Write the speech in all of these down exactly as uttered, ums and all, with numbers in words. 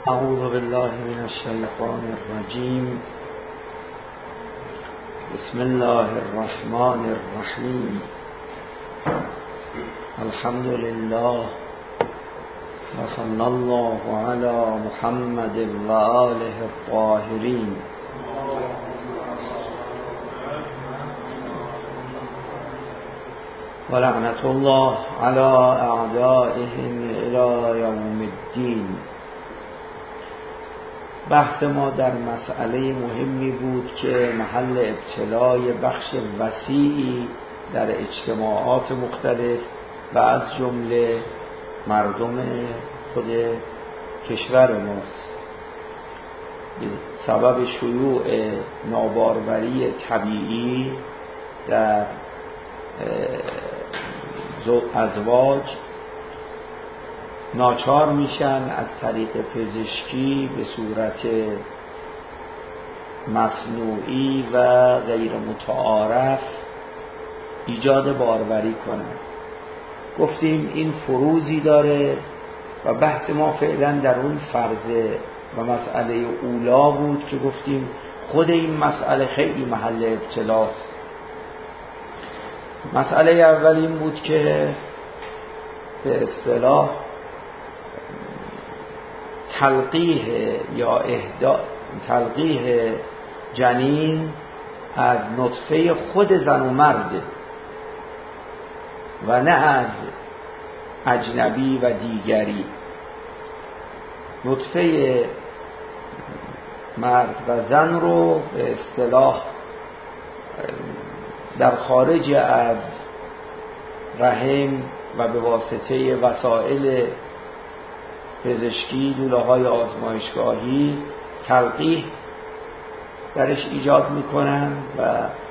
اعوذ بالله من الشیطان الرجیم. بسم الله الرحمن الرحیم. الحمد لله و صلی الله علی محمد و آله الطاهرین. و لعنت الله علی اعدائهم الی یوم الدین. بحث ما در مسئله مهمی بود که محل ابتلای بخش وسیعی در اجتماعات مختلف و از جمله مردم خود کشور ماست. سبب شیوع ناباروری طبیعی در ازواج ناچار میشن از طریق پزشکی به صورت مصنوعی و غیر متعارف ایجاد باروری کنن. گفتیم این فروزی داره و بحث ما فعلا در اون فرضه و مسئله اولا بود که گفتیم خود این مسئله خیلی محل ابتلاست. مسئله اول این بود که به اصطلاح تلقیح یا اهدا تلقیح جنین از نطفه خود زن و مرد و نه از اجنبی و دیگری. نطفه مرد و زن رو به اصطلاح در خارج از رحم و به واسطه وسایل پزشکی، لوله‌های آزمایشگاهی تلقیح درش ایجاد میکنن و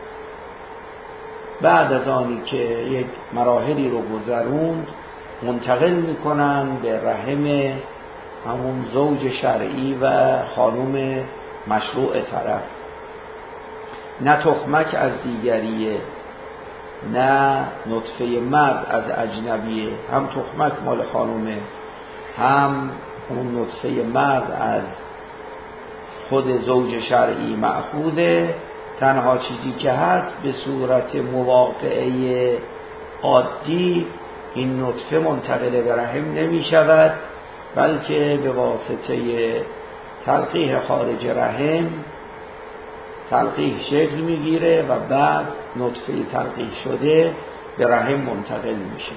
بعد از آنی که یک مراحلی رو گذروند منتقل میکنن به رحم همون زوج شرعی و خانم مشروع طرف. نه تخمک از دیگریه، نه نطفه مرد از اجنبیه، هم تخمک مال خانومه، هم اون نطفه مرد از خود زوج شرعی مأخوذه. تنها چیزی که هست به صورت مواقعه عادی این نطفه منتقل به رحم نمی شود، بلکه به واسطه تلقیح خارج رحم تلقیح شکل میگیره و بعد نطفه تلقیح شده به رحم منتقل میشه.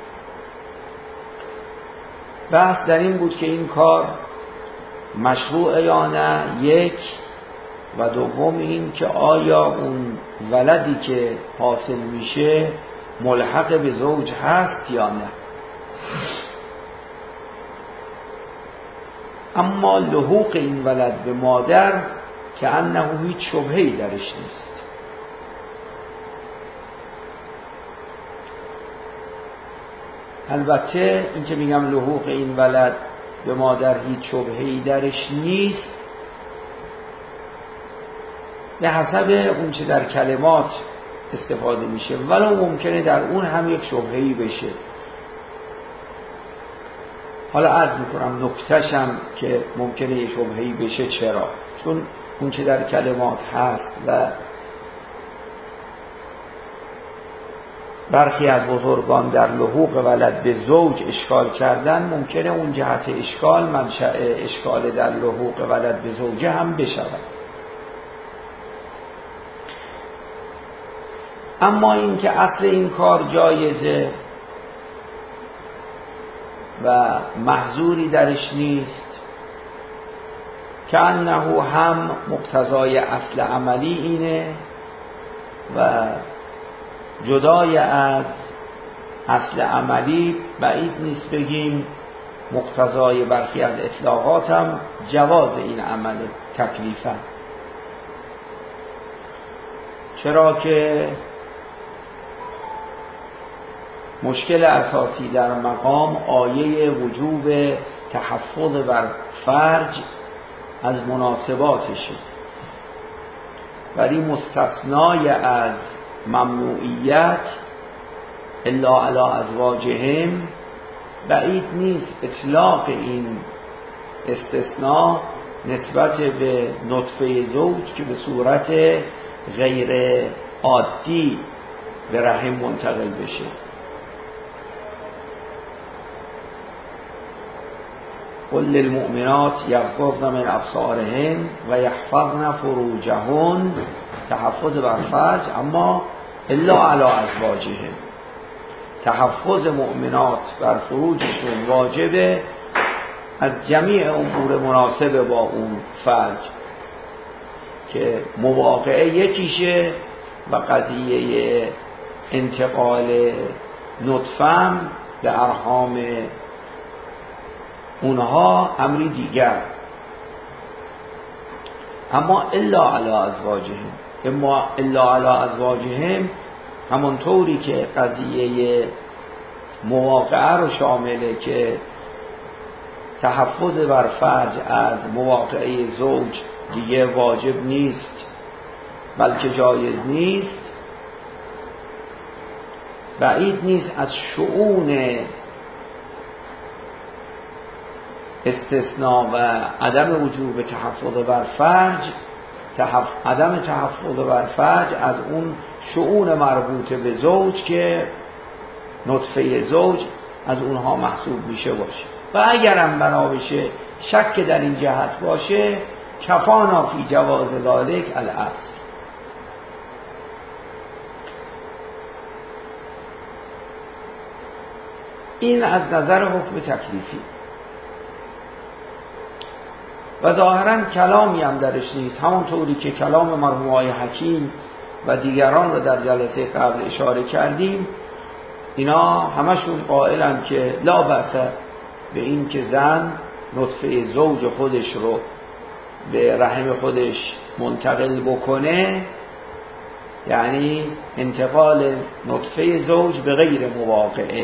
بحث در این بود که این کار مشروع یا نه، یک، و دوم این که آیا اون ولدی که حاصل میشه ملحق به زوج هست یا نه. اما لحوق این ولد به مادر که انه هیچ شبهه‌ای درش نیست. البته این که میگم لحوق این ولد به مادر هیچ شبهه‌ای درش نیست به حسب اون چه در کلمات استفاده میشه، ولو ممکنه در اون هم یک شبهه‌ای بشه. حالا عرض میکنم نکته‌شم که ممکنه یک شبهه‌ای بشه. چرا؟ چون اون چه در کلمات هست و برخی از بزرگان در لحوق ولد به زوج اشکال کردن، ممکنه اون جهت اشکال منشأ اشکال در لحوق ولد به زوجه هم بشود. اما این که اصل این کار جایزه و محظوری درش نیست، که انه هم مقتضای اصل عملی اینه و جدای از اصل عملی بعید نیست بگیم مقتضای برخی از اطلاقات هم جواز این عمل تکلیفا. چرا که مشکل اساسی در مقام آیه وجوب تحفظ بر فرج از مناسباتشه، ولی مستثنای از ممنوعیت الا علی ازواجهم بعید نیست اطلاق این استثناء نسبت به نطفه زوج که به صورت غیر عادی به رحم منتقل بشه. قل للمؤمنات یغضضن من ابصارهن و یحفظن فروجهن، تحفظ بر فرج، اما الا علی ازواجهن. تحفظ مؤمنات بر فروجشون واجبه از جمیع امور مناسب با اون فرج که مواقعه یکیشه و قضیه انتقال نطفه به ارحام اونها امری دیگر. اما الا علی ازواجهم، اما الا علی ازواجهم همونطوری که قضیه مواقعه رو شامله که تحفظ بر فرج از مواقعه زوج دیگه واجب نیست بلکه جایز نیست، بعید نیست از شؤون استثناء و عدم وجوب تحفظ بر فرج تحف... عدم تحفظ بر فرج از اون شؤون مربوط به زوج که نطفه زوج از اونها محسوب میشه باشه. و اگرم بنا بشه شک در این جهت باشه، کفانا فی جواز ذالک الاصل. این از نظر حکم تکلیفی و ظاهرا کلامی هم درش نیست، همونطوری که کلام مرحوم آقای حکیم و دیگران رو در جلسه قبل اشاره کردیم، اینا همشون قائلن که لا بأس به این که زن نطفه زوج خودش رو به رحم خودش منتقل بکنه، یعنی انتقال نطفه زوج به غیر مواقعه.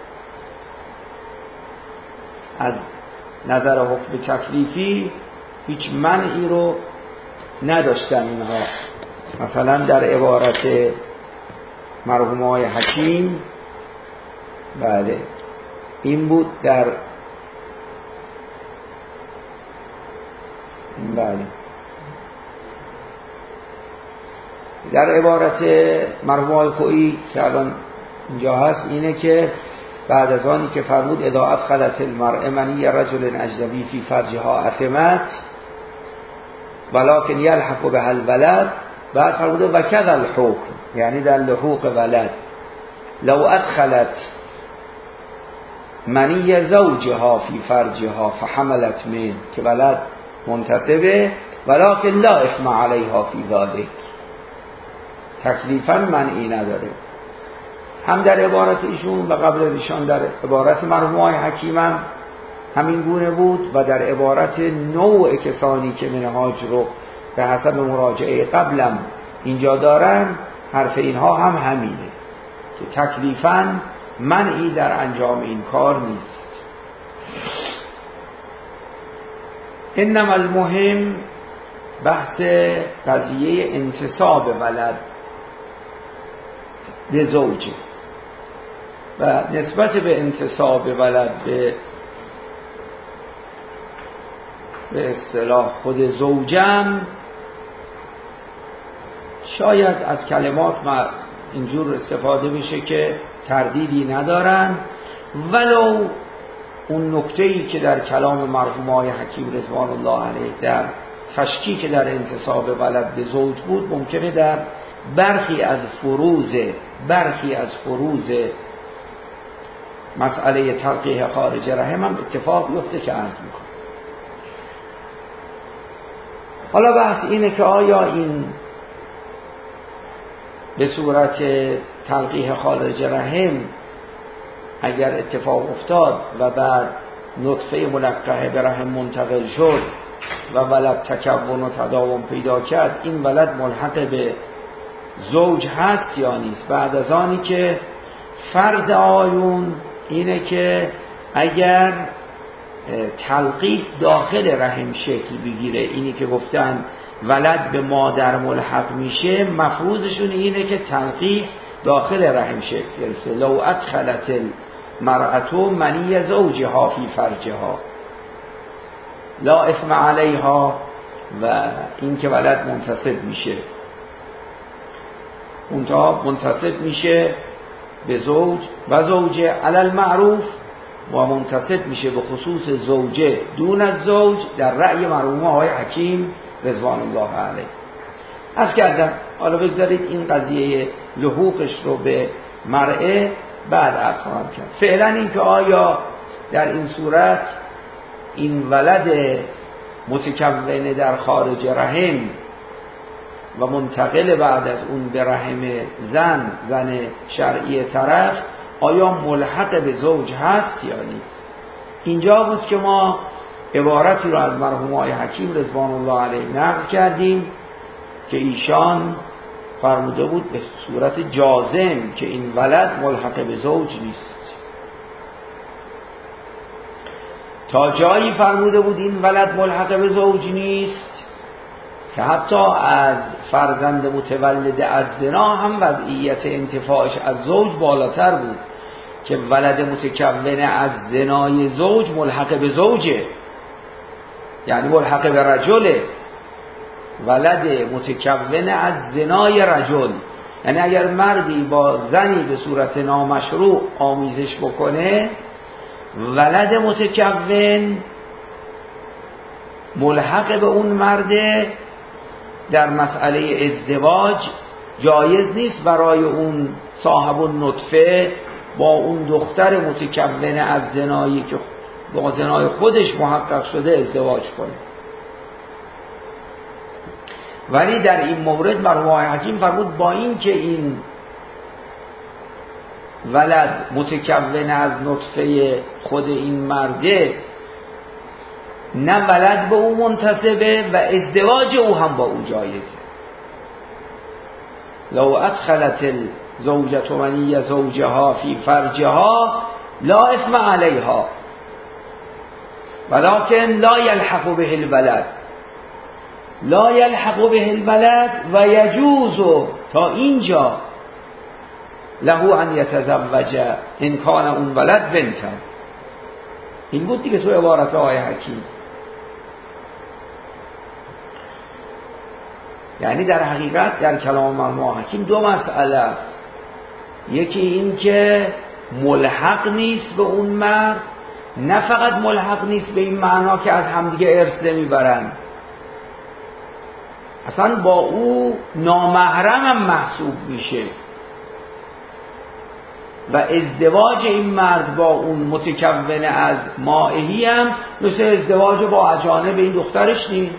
از نظر حکم تکلیفی هیچ منعی رو نداشتن اینها. مثلا در عبارت مرحوم آقای حکیم بله این بود در بله در عبارت مرحوم آقای خویی که الان اینجا هست اینه که بعد از آنی که فرمود اذا ادخلت المرء منی رجل اجنبی فی فرجها اثمت ولکن یلحق بها الولد، بعد فرمود و کذا الحکم، یعنی در لحوق ولد لو ادخلت منی زوجها فی فرجها فحملت من، که ولد منتسبه ولکن لا اثم علیها فی ذلک، تکلیفا منعی نداره. هم در عبارت ایشون و قبل از ایشان در عبارت مرحوم آقای حکیم هم همین گونه بود و در عبارت نوع کسانی که منهاج رو به حسب مراجعه قبلم اینجا دارن، حرف اینها هم همینه که تکلیفاً منعی در انجام این کار نیست. انما المهم بحث قضیه انتساب ولد به زوجه و نسبت به انتساب ولد به به اصطلاح خود زوجم، شاید از کلمات اینجور استفاده بشه که تردیدی ندارن، ولو اون نکته‌ای که در کلام مرحوم آقای حکیم رضوان الله علیه در تشکیک در انتساب ولد به زوج بود، ممکنه در برخی از فروز برخی از فروز مسئله تلقیح خارج رحم هم اتفاق بیفته که عرض میکنه. حالا بحث اینه که آیا این به صورت تلقیح خارج رحم اگر اتفاق افتاد و بعد نطفه ملقحه به رحم منتقل شد و ولد تکون و تداوم پیدا کرد، این ولد ملحق به زوج هست یا نیست؟ بعد از آنی که فرض آیون اینه که اگر تلقیح داخل رحم شکل بگیره، اینی که گفتن ولد به مادر ملحق میشه، مفروضشون اینه که تلقیح داخل رحم شکل گرفته. لو ادخلت المرأة منی زوجها فی فرجها، لا اثم علیها و این که ولد منتسب میشه، اونجا منتسب میشه به زوج و زوجه علی المعروف و منتسب میشه به خصوص زوجه دون از زوج در رأی مرحوم آقای حکیم رضوان الله علیه. از کردم حالا بگذارید این قضیه لحوقش رو به مرعه بعد عرض خواهم کرد. فعلا این که آیا در این صورت این ولد متکون در خارج رحم و منتقل بعد از اون به رحم زن زن شرعی طرف آیا ملحق به زوج هست یا نیست؟ اینجا بود که ما عبارتی رو از مرحوم آقای حکیم رضوان الله علیه نقل کردیم که ایشان فرموده بود به صورت جازم که این ولد ملحق به زوج نیست. تا جایی فرموده بود این ولد ملحق به زوج نیست که حتی از فرزند متولد از زنا هم وضعیت انتفاعش از زوج بالاتر بود که ولد متکون از زنای زوج ملحق به زوجه، یعنی ملحق به رجله. ولد متکون از زنای رجل، یعنی اگر مردی با زنی به صورت نامشروع آمیزش بکنه، ولد متکون ملحق به اون مرده در مسئله ازدواج جایز نیست برای اون صاحب النطفه با اون دختر متکون از زنایی که با زنای خودش محقق شده ازدواج کنه. ولی در این مورد مرحوم آقای حکیم فرمود با این که این ولد متکون از نطفه خود این مرده، نه ولد به او منتسبه و ازدواج او هم با او جایزه. لو ادخلت الزوجة منی زوجها فی فرجها لا اثم علیها ولكن لا یلحق به الولد لا یلحق به الولد و یجوز تا اینجا له ان یتزوج ان کان اون ولد بنتا. این بود دیگه تو عبارت آقای حکیم. یعنی در حقیقت در کلام مرحوم حکیم دو مسئله است. یکی این که ملحق نیست به اون مرد، نه فقط ملحق نیست به این معنا که از همدیگه ارث نمیبرن، اصلا با او نامحرم هم محسوب میشه و ازدواج این مرد با اون متکون از مائهی هم مثل ازدواج با اجانب این دخترش نیست.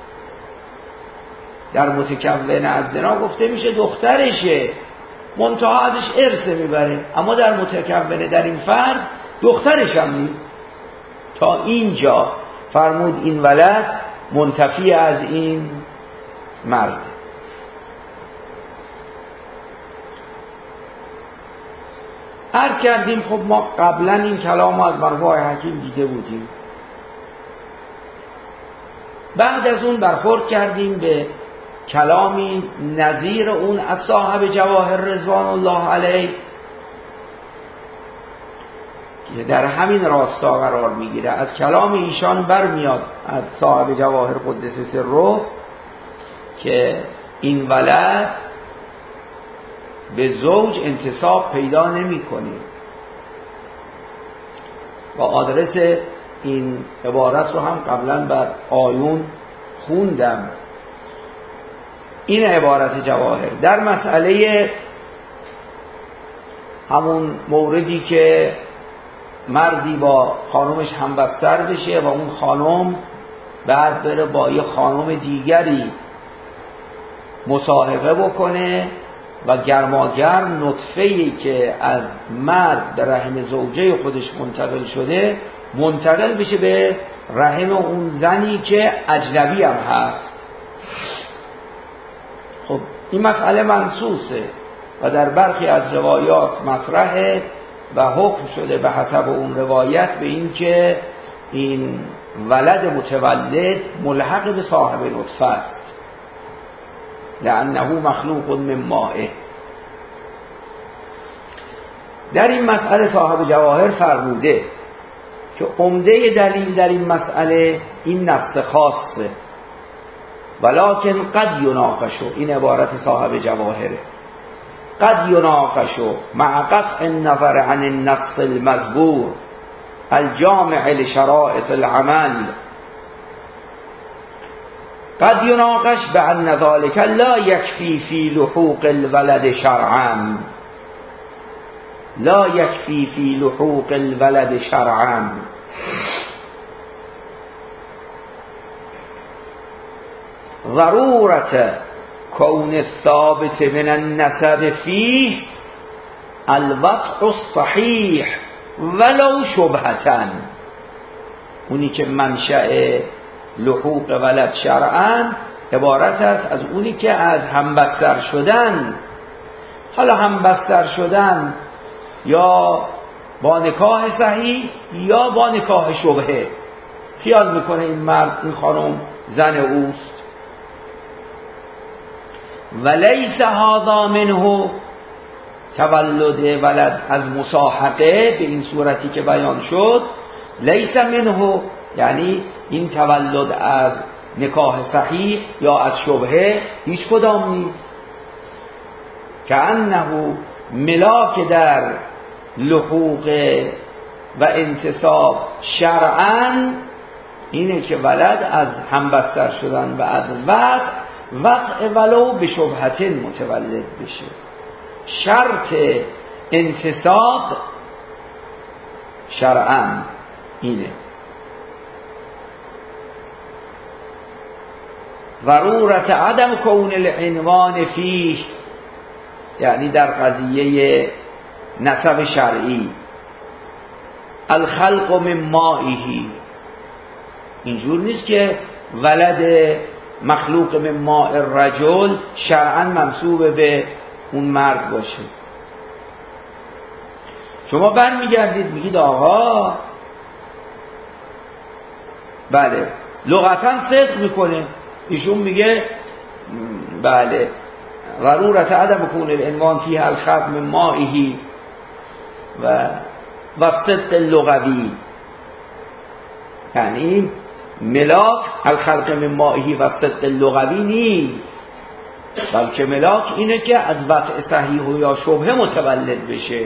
در متکون از زنا گفته میشه دخترشه، منتها ازش ارث میبره، اما در متکون در این فرد دخترش هم نیست. تا اینجا فرمود این ولد منتفی از این مرد. عرض کردیم خب ما قبلا این کلام از مرحوم حکیم دیده بودیم. بعد از اون برخورد کردیم به کلامی نظیر اون از صاحب جواهر رضوان الله علیه که در همین راستا قرار میگیره. از کلام ایشان برمیاد از صاحب جواهر قدس سره که این ولد به زوج انتساب پیدا نمی‌کنه و آدرس این عبارت رو هم قبلا بر آیون خوندم. این عبارت جواهر در مسئله همون موردی که مردی با خانومش همبستر بشه و اون خانم بعد بره با یه خانم دیگری مصاحبه بکنه و گرماگرم نطفه‌ای که از مرد به رحم زوجه خودش منتقل شده منتقل بشه به رحم اون زنی که اجنبی هم هست. خب این مسئله منصوصه و در برخی از روایات مطرحه و حکم شده به حسب اون روایت به این که این ولد متولد ملحق به صاحب نطفه است لأنه مخلوق من ماء. در این مسئله صاحب جواهر فرموده که عمده دلیل در این مسئله این نص خاصه، ولکن قد یناقشو، این عبارت صاحب جواهره، قد یناقشو مع قطع النظر عن النص المذکور الجامع لشرائط العمل، قد یناقش بأن ذلك لا یکفی فی لحوق الولد شرعا، لا یکفی فی لحوق الولد شرعا، ضرورت کون الثابت من النسب فیه الوضع الصحیح ولو شبهةً، اونی که منشأ لحوق ولد شرعاً عبارت است از اونی که از همبستر شدن، حالا همبستر شدن یا با نکاح صحیح یا با نکاح شبهه، خیال میکنه این مرد این خانم زن اوست، ولیس هذا منه تولد ولد از مصاحقه، به این صورتی که بیان شد، لیس منه یعنی این تولد از نکاح صحیح یا از شبهه هیچ کدام نیست، که انه ملاک در لحوق و انتصاب شرعاً اینه که ولد از همبستر شدن و از وضع وضع ولو به شبهت متولد بشه. شرط انتصاب شرعاً اینه. ضرورت عدم کون العنوان فیه یعنی در قضیه نسب شرعی، الخلق من مائه، اینجور نیست که ولد مخلوق من ماء الرجل شرعاً منسوب به اون مرد باشه. شما برمیگردید میگید آقا بله لغتاً صدق میکنه، ایشون میگه بله ضرورت عدم کون العنوان فیه الخلق من مائه و و صدق اللغوی، یعنی ملاک الخلق من مائه و صدق اللغوی نیست، بلکه ملاک اینه که از وضع صحیح یا شبهه متولد بشه.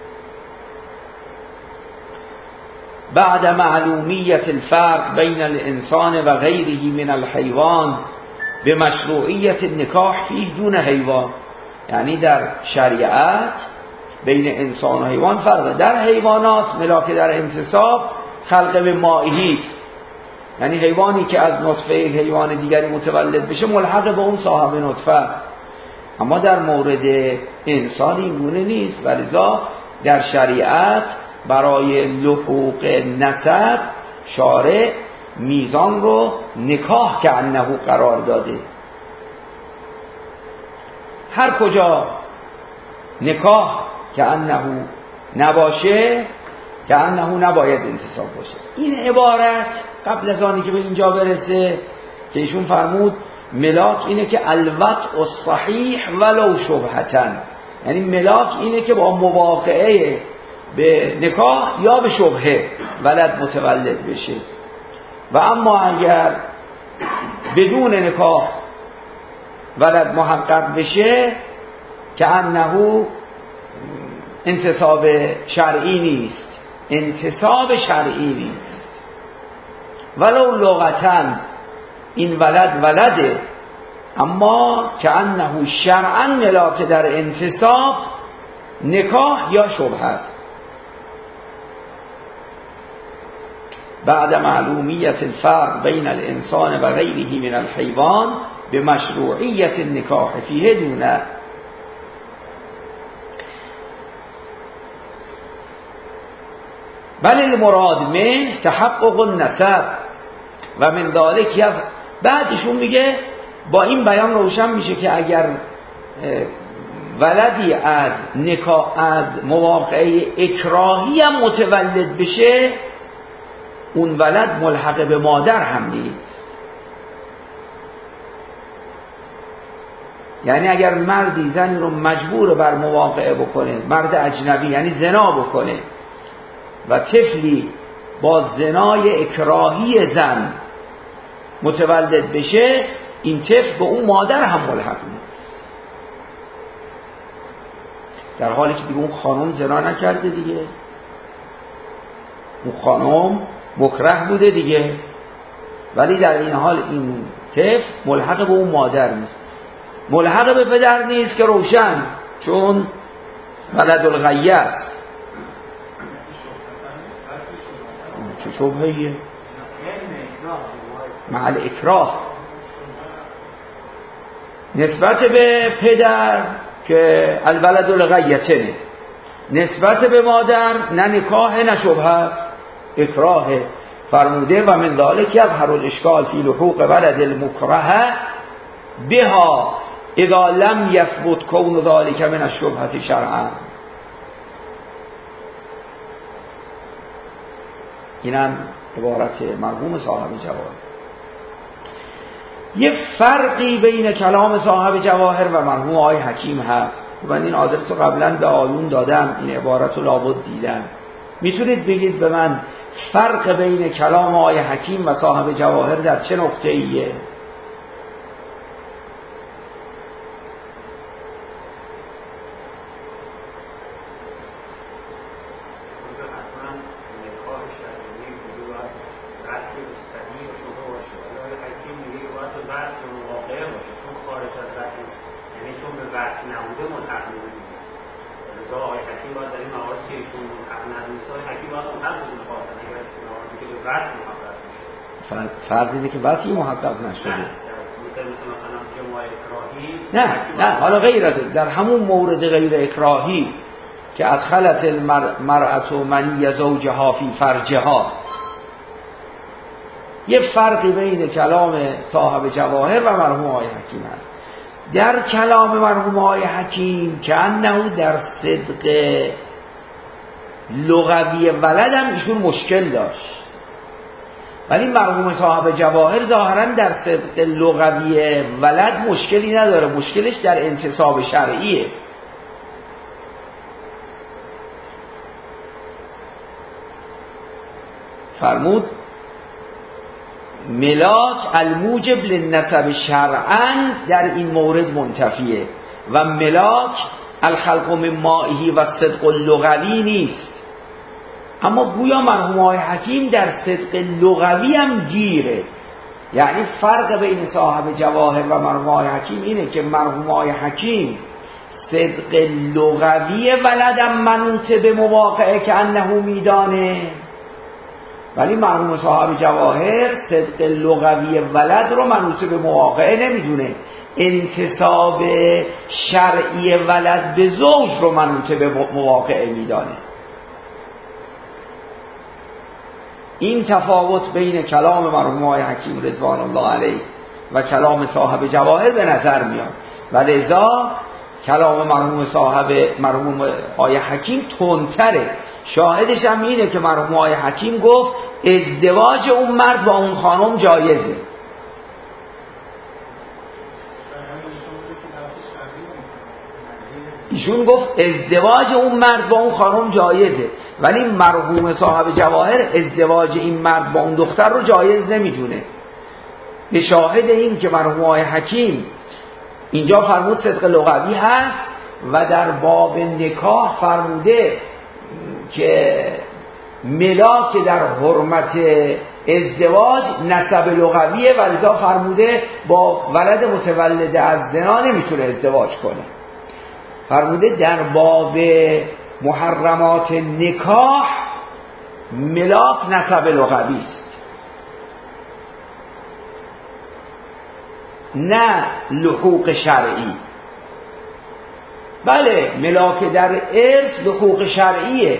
بعد معلومیت الفرق بین الانسان و غیره من الحیوان به مشروعیت النکاح فیه دون حیوان، یعنی در شریعت بین انسان و حیوان فرق، در حیوانات ملاک در انتصاب خلق به مائهی، یعنی حیوانی که از نطفه حیوان دیگری متولد بشه ملحق به اون صاحب نطفه، اما در مورد انسان این گونه نیست، ولذا در شریعت برای لحوق نسب شارع میزان رو نکاح که انه قرار داده. هر کجا نکاح که انه نباشه که انه نباید انتصاب باشه. این عبارت قبل از آنی که به اینجا برسه که ایشون فرمود ملاک اینه که الوضع الصحیح ولو شبهةً، یعنی ملاک اینه که با مواقعه به نکاح یا به شبهه ولد متولد بشه، و اما اگر بدون نکاح ولد محقق بشه که انه انتصاب شرعی نیست، انتصاب شرعی نیست، ولو لغتاً این ولد ولده، اما که انه شرعاً ملاک در انتصاب نکاح یا شبهه. بعد معلومیت الفرق بین الانسان و غیره من الحیوان به مشروعیت النکاح فیه دونه. بل المراد من تحقق النسب و من ذلك. بعدشون میگه با این بیان روشن میشه که اگر ولدی از نکاح از مواقعه اکراهی هم متولد بشه اون ولد ملحق به مادر هم نیست. یعنی اگر مردی زنی رو مجبور بر مواقعه بکنه، مرد اجنبی یعنی زنا بکنه و طفلی با زنای اکراهی زن متولد بشه، این طفل به اون مادر هم ملحق میشه، در حالی که دیگه اون خانم زنا نکرده دیگه، اون خانم مکره بوده دیگه، ولی در این حال این طفل ملحق به اون مادر نیست، ملحق به پدر نیست که روشن، چون ولد الغیه است. چه شبهیه؟ محل اکراه نسبت به پدر که الولد الغیتنه، نسبت به مادر نه نکاح نه شبهه است، اکراه. فرموده و من ذالک یظهر الاشکال فی لحوق ولد المکره بها اذا لم یثبت کون ذالک من الشبهه شرعا. اینم عبارت مرحوم صاحب جواهر. یه فرقی بین کلام صاحب جواهر و مرحوم آقای حکیم هست. من این آدرس رو قبلا به آیون دادم، این عبارت رو لابد دیدم. میتونید بگید به من فرق بین کلام آقای حکیم و صاحب جواهر در چه نقطه ایه؟ فرض اینه که وقتی محقق نشده. نه نه حالا غیر از در همون مورد غیر اکراهی که ادخلت المرأة منی زوجها فی فرجها، یه فرقی بین کلام صاحب جواهر و مرحوم آقای حکیم هست. در کلام مرحوم آقای حکیم که انه در صدق لغوی ولد هم ایشون مشکل داشت، ولی مرحوم صاحب جواهر ظاهرا در صدق لغوی ولد مشکلی نداره، مشکلش در انتصاب شرعیه. فرمود ملاک الموجب للنسب شرعا در این مورد منتفیه و ملاک الخلق من مائه و صدق لغوی نیست. اما گویا مرحوم آقای حکیم در صدق لغوی هم گیره. یعنی فرق بین صاحب جواهر و مرحوم آقای حکیم اینه که مرحوم آقای حکیم صدق لغوی ولدم منوط به مواقعه که انه میدانه، ولی مرحوم صاحب جواهر صدق لغوی ولد رو منوط به مواقعه نمیدونه، انتصاب شرعی ولد به زوج رو منوط به مواقعه میدانه. این تفاوت بین کلام مرحوم آقای حکیم رضوان الله علیه و کلام صاحب جواهر به نظر میاد و لذا کلام مرحوم صاحب مرحوم آقای حکیم تندتره. شاهدش هم اینه که مرحوم آقای حکیم گفت ازدواج اون مرد با اون خانم جایزه. ایشون گفت ازدواج اون مرد با اون خانم جایزه، ولی مرحوم صاحب جواهر ازدواج این مرد با اون دختر رو جایز نمیدونه. به شاهد این که مرحوم آقای حکیم اینجا فرمود صدق لغوی هست و در باب نکاح فرموده که ملاک در حرمت ازدواج نسب لغویه و لذا فرموده با ولد متولد از زنا نمیتونه ازدواج کنه. فرموده در باب محرمات نکاح ملاک نسب لغوی است، نه لحوق شرعی. بله ملاک در ارث لحوق شرعیه.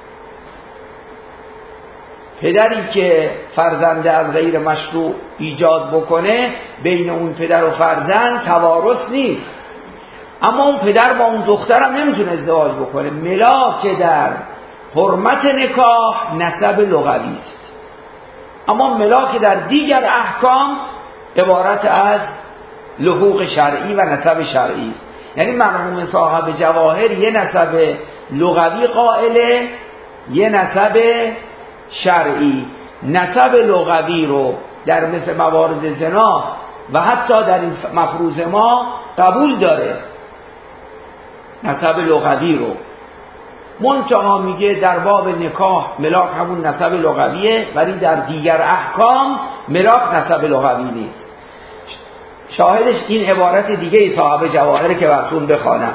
پدری که فرزند از غیر مشروع ایجاد بکنه بین اون پدر و فرزند توارث نیست، اما اون پدر با اون دخترم نمیتونه ازدواج بکنه. ملاک در حرمت نکاح نسب لغوی است، اما ملاک در دیگر احکام عبارت از لحوق شرعی و نسب شرعی است. یعنی مرحوم صاحب جواهر یه نسب لغوی قائله، یه نسب شرعی نسب لغوی رو در مثل موارد زنا و حتی در این مفروض ما قبول داره، نسب لغوی رو. منتها میگه در باب نکاح ملاک همون نسب لغویه، ولی در دیگر احکام ملاک نسب لغوی نیست. شاهدش این عبارت دیگه ای صاحب جواهر که براتون بخوانم.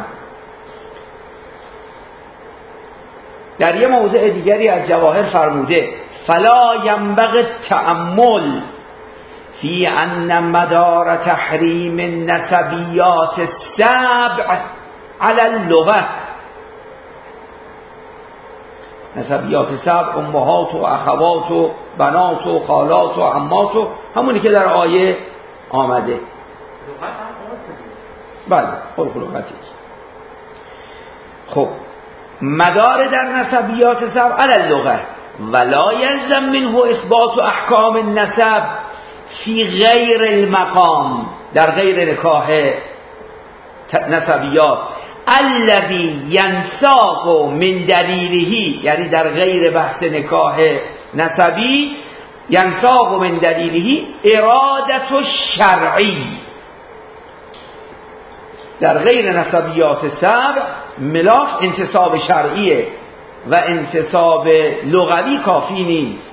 در یه موضع دیگری از جواهر فرموده فلا ينبغي التأمل فی ان مدار تحریم النسبیات السبع على اللغة. نسبیات سبع امهات و اخوات و بنات و خالات و عمات و همونی که در آیه آمده. بله خلق لغتی. خب مدار در نسبیات سبع علی اللغة ولا يلزم منه اثبات احکام النسب فی غیر المقام، در غیر نکاح نسبیات الذي ينساق من دلیله، یعنی در غیر بحث نکاح نسبی ينساق من دلیله ارادت الشرعی، در غیر نسبیات سبع ملاک انتصاب شرعیه و انتصاب لغوی کافی نیست.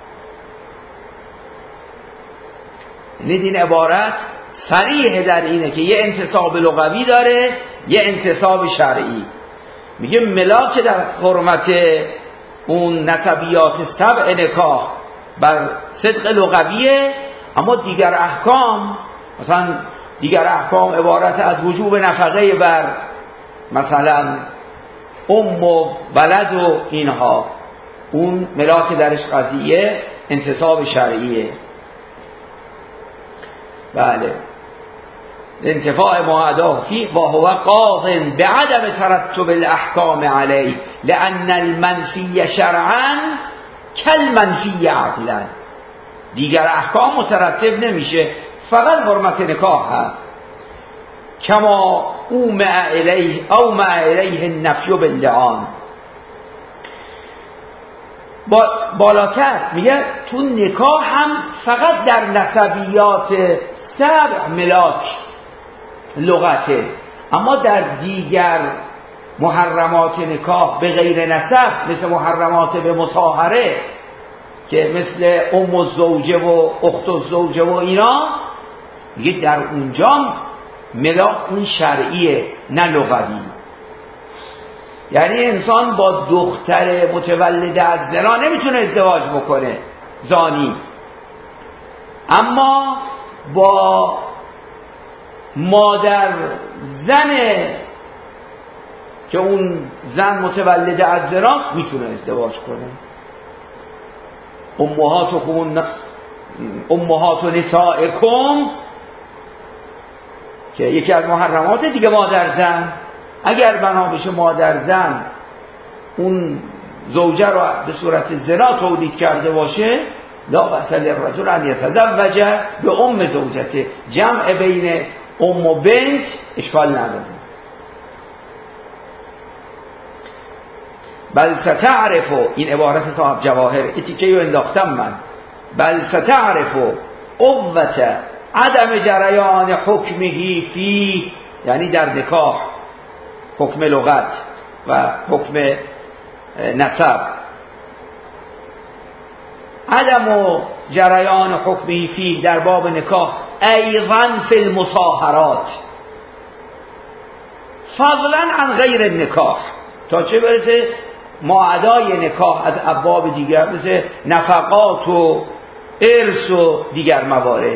این عبارت صریح در اینه که یه انتصاب لغوی داره یه انتصاب شرعی. میگه ملاک در حرمت اون نسبیات سبع نکاح بر صدق لغویه، اما دیگر احکام مثلا دیگر احکام عبارت از وجوب نفقه بر مثلا ام و ولد و اینها، اون ملاک درش قضیه انتصاب شرعیه. بله انتفاع معاده فيه وهو قاض بعدم ترتب الاحکام علیه لان المنفی شرعا کالمنفی عقلا. دیگر احکام مترتب نمیشه، فقط حرمت نکاح هست. کما اومع الیه او مع الیه النفی باللعان. با بالاتر میگه تو نکاح هم فقط در نسبیات سبع ملاک لغته، اما در دیگر محرمات نکاح به غیر نسب مثل محرمات به مصاهره که مثل ام الزوجه و اخت الزوجه و اینا، میگه در اونجا ملاک اون شرعیه نه لغوی. یعنی انسان با دختر متولد از زنا نمیتونه ازدواج بکنه زانی، اما با مادر زن که اون زن متولد از زناست میتونه ازدواج کنه. امهاتکم امهات نسائکم که یکی از محرمات دیگه مادر زن، اگر بنا بشه مادر زن اون زوجه رو به صورت زنا تولید کرده باشه لا بأس للرجل ان یتزوج به ام زوجته، جمع بین ام و بنت اشکال نداره. بل ستعرفو، این عبارت صاحب جواهر اتیکه رو انداختم من، بل ستعرفو قوت عدم جریان حکمهی فی، یعنی در نکاح حکم لغت و حکم نسب، عدم جریان حکمهی فی در باب نکاح ایضا فی المصاهرات فضلا عن غیر النکاح، تا چه برسه معادای نکاح از ابواب دیگر مثل نفقات و ارث و دیگر موارد.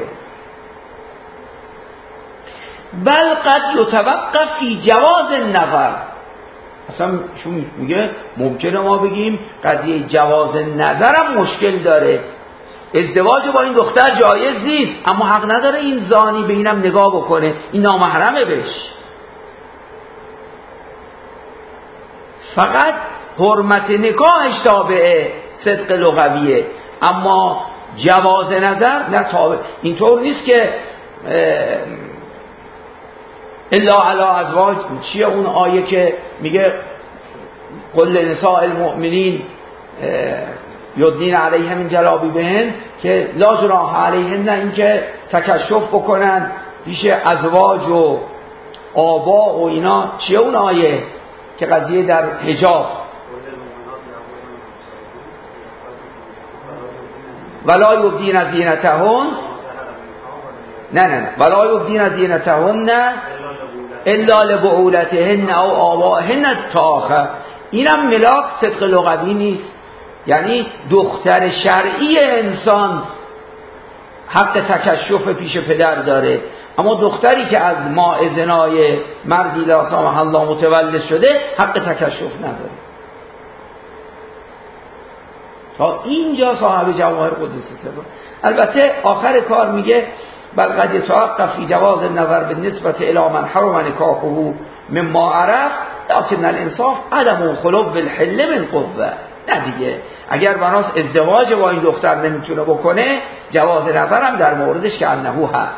بل قد یتوقف فی جواز النظر، اصلا شون میگه ممکنه ما بگیم قضیه جواز نظرم مشکل داره، ازدواج با این دختر جایز نیست، اما حق نداره این زانی به اینم نگاه بکنه، این نامحرمه بهش. فقط حرمت نکاحش تابع صدق لغویه، اما جواز نظر نه تابع. اینطور نیست که الا علی ازواج، چیه اون آیه که میگه قل لنساء المؤمنین یدنین علیه من جلابیبهن که لا جناح علیهن، این که تکشف بکنن پیش ازواج و آبا و اینا. چیه اون آیه که قضیه در حجاب؟ ولا یبدین زینتهن، نه نه نه ولا یبدین زینتهن الا لبعولتهن او آبائهن تا آخر. اینم ملاک صدق لغوی نیست، یعنی دختر شرعی انسان حق تکشف پیش پدر داره، اما دختری که از ماء زنای مردی لا سامح الله متولد شده حق تکشف نداره. تا اینجا صاحب جواهر قدسی سر. البته آخر کار میگه بل قد يتوقف في جواز النظر بالنسبة الى من حرم نکاحه مما عرف لكن الانصاف عدم خلو بالحل من قوه. نه دیگه، اگر بناس ازدواج با این دختر نمیتونه بکنه، جواز نظرم در موردش که انه هست.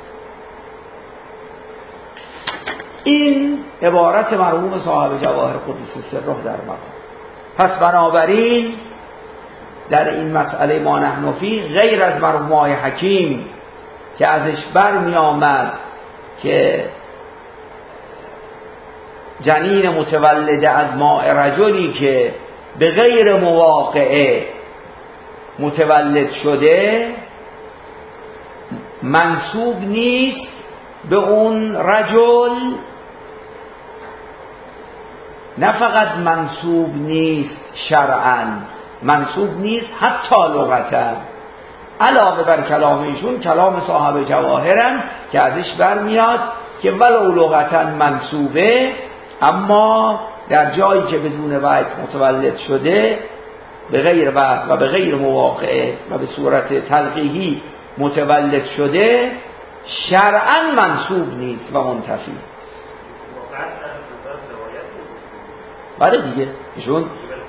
این عبارت مرحوم صاحب جواهر قدسی سر در مقام. پس بنابراین در این مسئله ما نحن فی، غیر از مرحوم آقای حکیم که ازش بر می آمد که جنین متولده از ماء رجلی که به غیر مواقعه متولد شده منسوب نیست به اون رجل، نه فقط منسوب نیست شرعاً، منسوب نیست حتی لغتاً. علاوه بر کلام ایشون کلام صاحب جواهرم که ازش برمیاد که ولو لغتاً منسوبه، اما در جایی که بدون وقت متولد شده به غیر وقت و به غیر مواقعه و به صورت تلقیحی متولد شده شرعاً منسوب نیست و منتفی. بله دیگه ایشون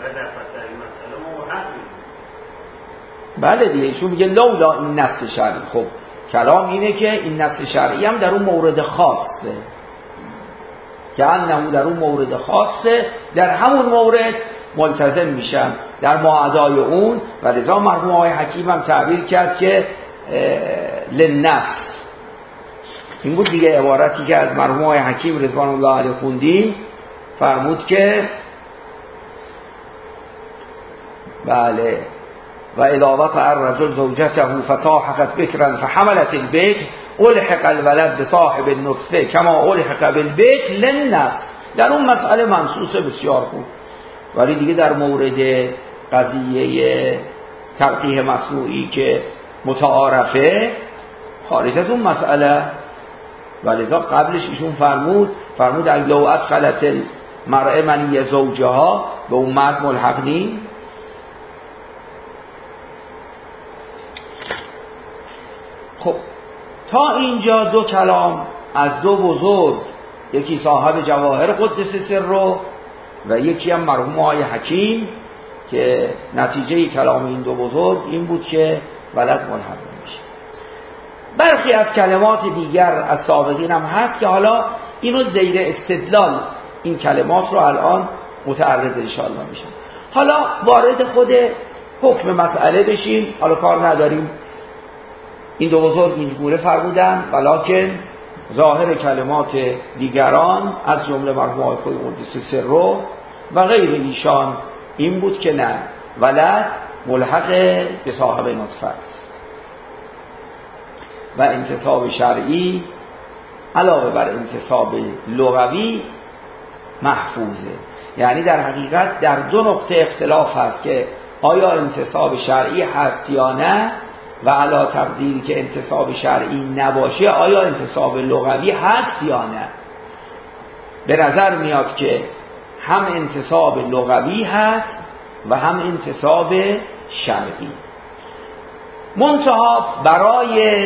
بله دیگه ایشون میگه لولا این نفس شرعی. خب کلام اینه که این نفس شرعی هم در اون مورد خاصه، که انه در اون مورد خاصه، در همون مورد ملتزم میشن در معادای اون. و لذا مرحوم آقای حکیم هم تعبیر کرد که للنفس. این بود دیگه عبارتی که از مرحوم آقای حکیم رضوان الله علیه خوندیم. فرمود که بله و الاوات الرجل زوجته فصاحقت بکرا فحملت البکر الحق الولد بصاحب النطفه کما الحق بالبکر للنفس. در اون مسئله منصوصه بسیار خوب، ولی دیگه در مورد قضیه تلقیح مصنوعی که متعارفه خارج از اون مسئله. ولذا قبلش ایشون فرمود فرمود اگه لو ادخلت المرأة منی زوجها، به اون مرد ملحق نی. خب تا اینجا دو کلام از دو بزرگ، یکی صاحب جواهر قدس سر رو و یکی هم مرحوم آقای حکیم، که نتیجه کلام این دو بزرگ این بود که ولد ملحق نمیشه. برخی از کلمات دیگر از سابقین هم هست که حالا اینو زیر استدلال این کلمات رو الان متعرض انشاءالله میشن. حالا وارد خود حکم مسئله بشیم. حالا کار نداریم این دو بزرگ اینجوره فرمودن، ولکن ظاهر کلمات دیگران از جمله مرحوم آقای قدس سر رو و غیر ایشان این بود که نه، ولد ملحق به صاحب نطفه و انتصاب شرعی علاوه بر انتصاب لغوی محفوظه. یعنی در حقیقت در دو نقطه اختلاف هست که آیا انتصاب شرعی هست یا نه، و علا تقدیری که انتصاب شرعی نباشه آیا انتصاب لغوی هست یا نه. به نظر میاد که هم انتصاب لغوی هست و هم انتصاب شرعی. منتها برای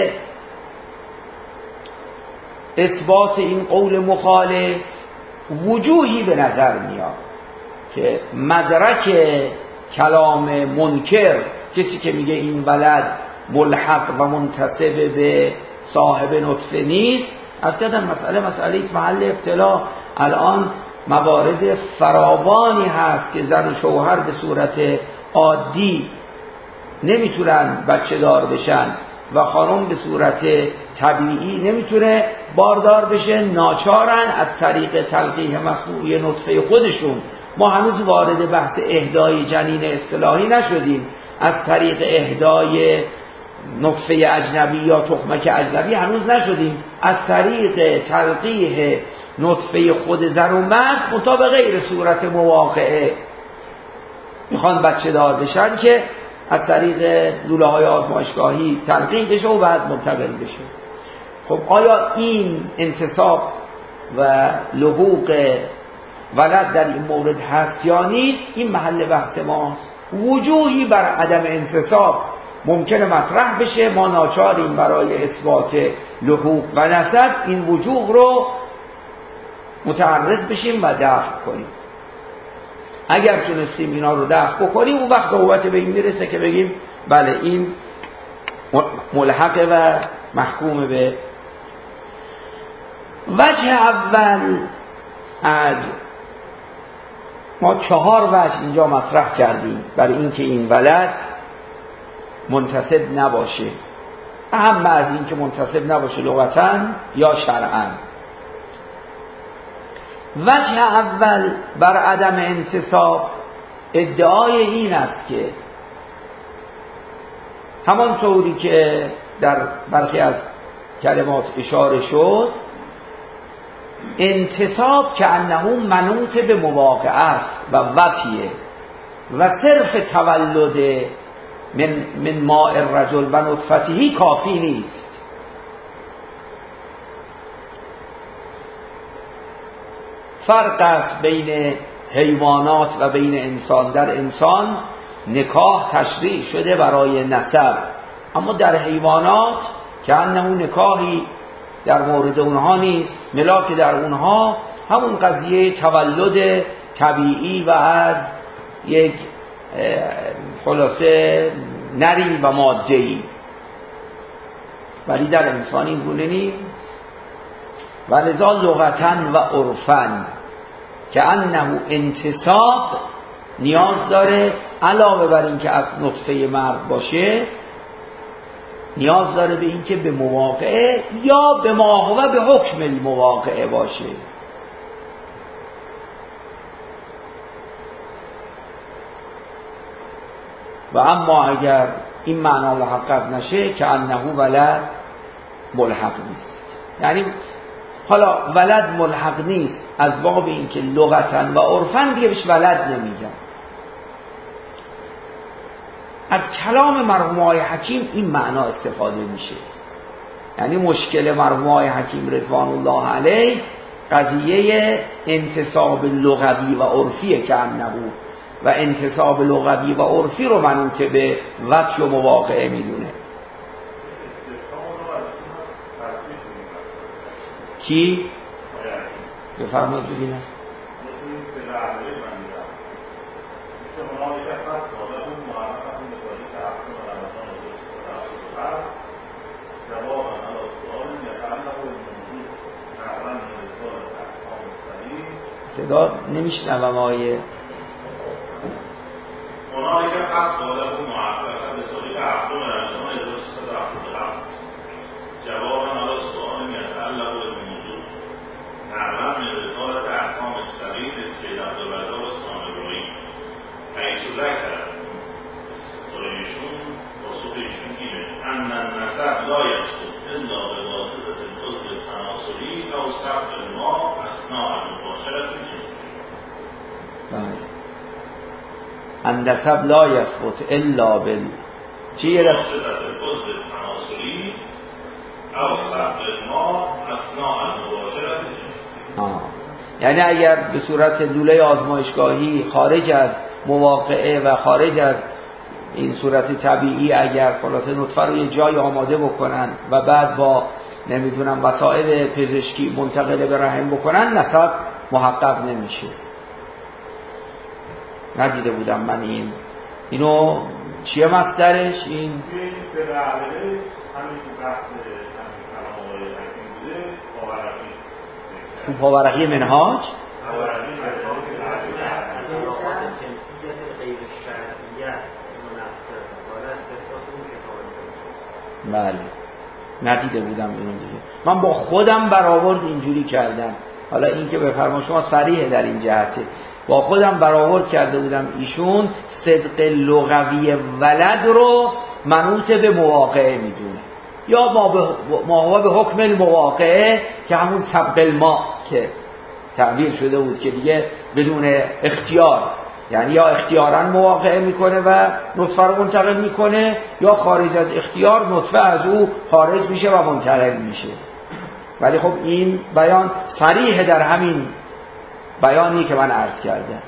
اثبات این قول مخالف وجوهی به نظر میاد که مدرک کلام منکر، کسی که میگه این ولد ملحق و منتسب به صاحب نطفه نیست، اصلا مسئله مسئله است محل ابتلا. الان موارد فراوانی هست که زن و شوهر به صورت عادی نمیتونن بچه دار بشن و خانم به صورت طبیعی نمیتونه باردار بشه، ناچارن از طریق تلقیح مصنوعی نطفه خودشون، ما هنوز وارد بحث اهدای جنین اصطلاحی نشدیم، از طریق اهدای نطفه اجنبی یا تخمک اجنبی هنوز نشدیم، از طریق تلقیح نطفه خود زن و مرد مطابق غیر صورت مواقعه میخوان بچه دار بشن که از طریق لوله های آزمایشگاهی تلقیح بشه و بعد منتقل بشه. خب آیا این انتصاب و لحوق ولد در این مورد هست یا نیست؟ این محل بحث ماست. وجوهی بر عدم انتصاب ممکنه مطرح بشه، ما ناچاریم برای اثبات لحوق و نسب این وجوه رو متعرض بشیم و دفع کنیم. اگر تونستیم اینا رو دفع بکنیم اون وقت نوبت به این میرسه که بگیم بله این ملحقه و محکوم به. وجه اول از ما چهار وجه اینجا مطرح کردیم برای اینکه این ولد منتسب نباشه، اهم از این که منتسب نباشه لغتاً یا شرعاً. وجه اول بر عدم انتصاب ادعای این است که همان طوری که در برخی از کلمات اشاره شد، انتصاب که انه منوط به مواقع است و وفیه و صرف تولد من, من ماء الرجل و نطفته کافی نیست. فرق است بین حیوانات و بین انسان. در انسان نکاح تشریع شده برای نسب، اما در حیوانات که انه نکاحی در مورد اونها نیست، ملاک در اونها همون قضیه تولد طبیعی و از یک خلاصه نری و ماده‌ای، ولی در انسان این گونه نیست. و لذا لغتاً و عرفاً که انه انتصاب نیاز داره علاوه بر این که از نطفه مرد باشه، نیاز داره به این که به مواقعه یا به ما هو به حکم المواقعه باشه. و اما اگر این معنا محقق نشه که انه ولد ملحق نیست، یعنی حالا ولد ملحق نیست از باب این که لغتاً و عرفاً دیگه بهش ولد نمیگن. از کلام مرحوم آقای حکیم این معنا استفاده میشه، یعنی مشکل مرحوم آقای حکیم رضوان الله علیه قضیه انتصاب لغوی و عرفیه که هم نبود و انتصاب لغوی و عرفی رو منوط به وجه و مواقعه میدونه. کی؟ بفرمایید ببینم. صدا نمیشنوم آیه. هنالك خاص قوله معرفة بطريقة عقدون الأنسان إذا استطاع العقد جوابا على السؤال يتعلق بالموضوع نعلم من رسالة أحكام السبيل للسيد عبد الرزاق الصامروی حيث ذكر استطاعشون وصفشون اینه أن النسب لا يسقط إلا بواسطة العضو التناسلي أو سقط الماء أثناء المباشرة الجنسية. النسب لا يثبت الا بال چیه واسطة العضو التناسلي او سقط الماء اثناء المباشرة الجنسية. یعنی اگر به صورت لوله آزمایشگاهی خارج از مواقعه و خارج از این صورت طبیعی اگر خلاصه نطفه رو یه جای آماده بکنن و بعد با نمیدونم وسایل پزشکی منتقل به رحم بکنن، نسب محقق نمیشه. ندیده بودم من این اینو چیه مصدرش این به رعبه همین بحث همین کلام آقای حکیم بوده پاورقی تو پاورقی منهاج پاورقی منهاج علاقات جنسیت غیر شرعیت منفذ بله ندیده بودم اینو دیگه. من با خودم برآورد اینجوری کردم. حالا این که بفرما شما صریحه در این جهته. با خودم برآورد کرده بودم ایشون صدق لغوی ولد رو منوط به مواقعه میدونه، یا ما به ما به حکم المواقعه که همون سبق الماء که تعبیر شده بود که دیگه بدون اختیار، یعنی یا اختیاراً مواقعه میکنه و نطفه رو منتقل میکنه، یا خارج از اختیار نطفه از او خارج میشه و منتقل میشه. ولی خب این بیان صریح در همین بیانی که من عرض کردم.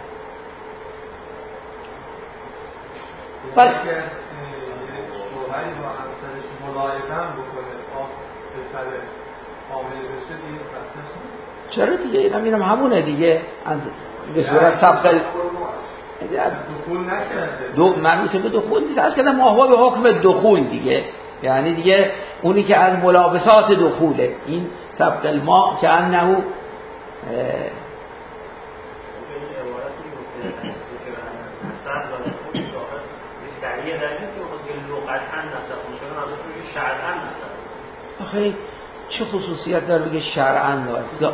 ولی که شوهری با همسرش ملاعبه بکنه تا پسر حامل بشه دیگه بچه‌ش نیست. چرا دیگه اینم اینم همونه دیگه به صورت سبق دخول نکرده. دو منوط به دخول نیست، از کدام ما به حکم دخول دیگه، یعنی دیگه اونی که از ملابسات دخوله. این سبق الماء که انه آخه چه خصوصیت داره بگه شرعاً داره؟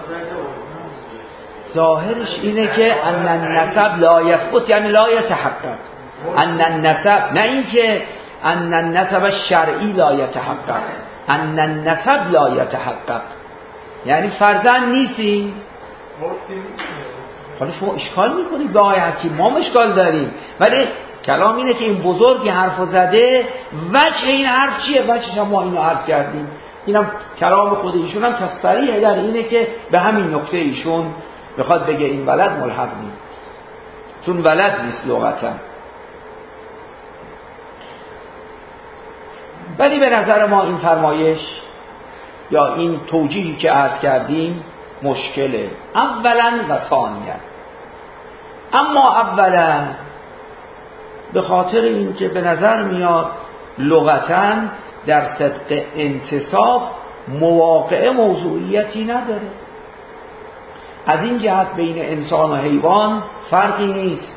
ظاهرش اینه که ان النسب لا یثبت، یعنی لا یتحقق. ان النسب، نه اینکه ان النسب الشرعی لا یتحقق، ان النسب لا یتحقق، یعنی فرزند نیستی. حالا شما اشکال میکنید به آیه حکیم، ما اشکال داریم، ولی کلام اینه که این بزرگی حرفو زده. وجه این حرف چیه؟ وجهش ما اینو عرض کردیم. اینم کلام خود ایشون هم تصریح در اینه که به همین نکته ایشون بخواد بگه این ولد ملحق نیست، چون ولد نیست لغتا. ولی به نظر ما این فرمایش یا این توجیهی که عرض کردیم مشکله، اولا و ثانیا. اما اولا به خاطر این که به نظر میاد لغتا در صدق انتصاب مواقع موضوعیتی نداره. از این جهت بین انسان و حیوان فرقی نیست.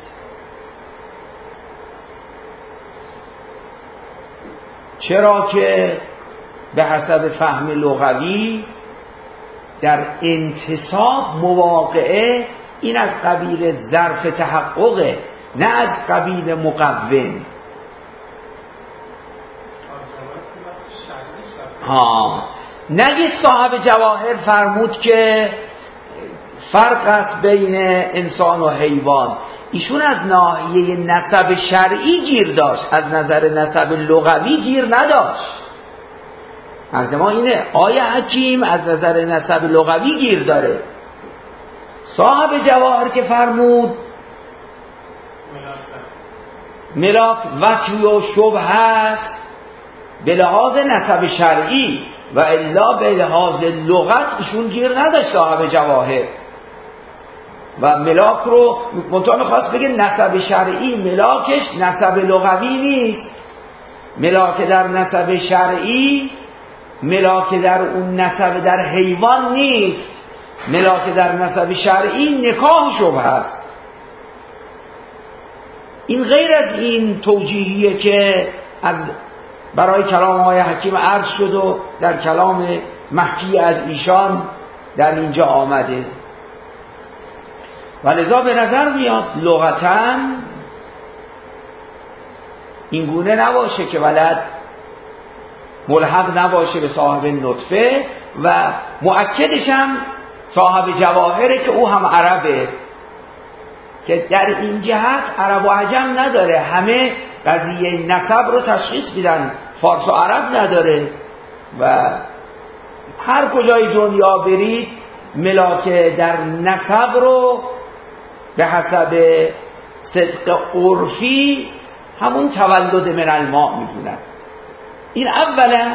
چرا که به حسب فهم لغوی در انتصاب مواقعه این از قبیل ظرف تحققه، نه از قبیل مقوم. ها نگه صاحب جواهر فرمود که فرق است بین انسان و حیوان. ایشون از ناحیه نسب شرعی گیر داشت، از نظر نسب لغوی گیر نداشت. از ما اینه آیه حکیم از نظر نسب لغوی گیر داره. صاحب جواهر که فرمود ملاک وحی و شبهت به لحاظ نسب شرعی و الا به لحاظ لغت ایشون گیر نداشت صاحب جواهر. و ملاک رو منطقه میخواست بگه نسب شرعی ملاکش نسب لغوی نیست. ملاک در نسب شرعی ملاک در اون نسب در حیوان نیست. ملاک در نسب شرعی نکاح شبه است. این غیر از این توجیهیه که از برای کلام های حکیم عرض شد و در کلام محکی از ایشان در اینجا آمده. ولذا به نظر میاد لغتاً این گونه نباشه که ولد ملحق نباشه به صاحب نطفه. و مؤکدش هم صاحب جواهره که او هم عربه، که در این جهت عرب و عجم نداره، همه قضیه نسب رو تشخیص میدن، فارس و عرب نداره. و هر کجای دنیا برید ملاک در نسب رو به حسب صدق عرفی همون تولد من الماء میدونن. این اولا.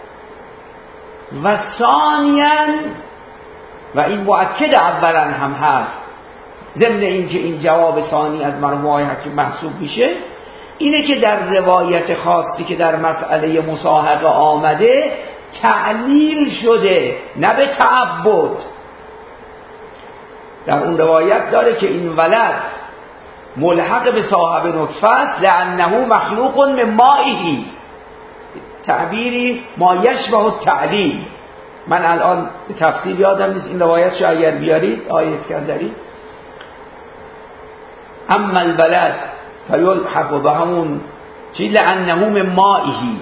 و ثانیاً و این مؤکد اولا هم هست، ضمن این که این جواب ثانی از مرحوم آقای حکیم محسوب میشه، اینه که در روایت خاصی که در مسئله مصاحبه آمده تعلیل شده، نه به تعبد. در اون روایت داره که این ولد ملحق به صاحب نطفه است لانه مخلوق من مائه. تعبیری ما یشبه التعلیل. من الان به تفصیل یادم نیست این روایتشو اگر بیارید آیه اسکندری، اما الولد فیلحق به همون چی لانه من مائهی.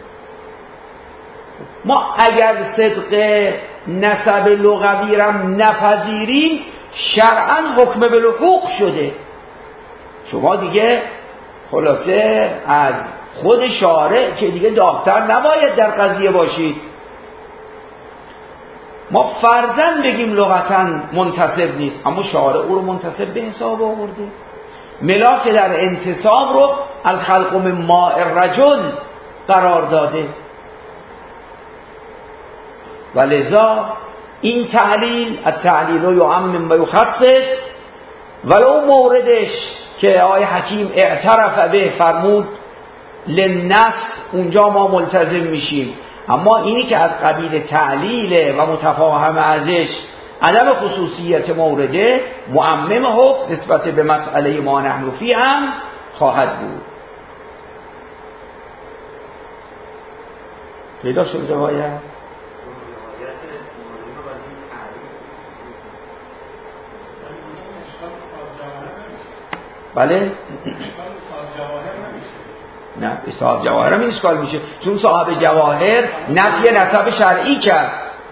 ما اگر صدق نسب لغوی را نپذیریم شرعاً حکم بالحقوق شده. شما دیگه خلاصه از خود شارع که دیگه داغ‌تر نباید در قضیه باشید. ما فرضاً بگیم لغتاً منتسب نیست، اما شارع او رو منتسب به حساب آورده. ملاک در انتساب رو الخلق من ماء الرجل قرار داده. ولذا این تعلیل التعلیل رو یعمم و یخصص، ولو موردش که آیه حکیم اعترف به فرمود للنفس اونجا ما ملتزم میشیم، اما اینی که از قبیل تعلیل و متفاهم ازش عدم خصوصیت مورده معمم حکم نسبت به مسئله ما نحن فی هم خواهد بود. پیدا شد روایت؟ بله؟ نه به صاحب جواهر هم این اشکال میشه، چون صاحب جواهر نفی نسب شرعی کرد.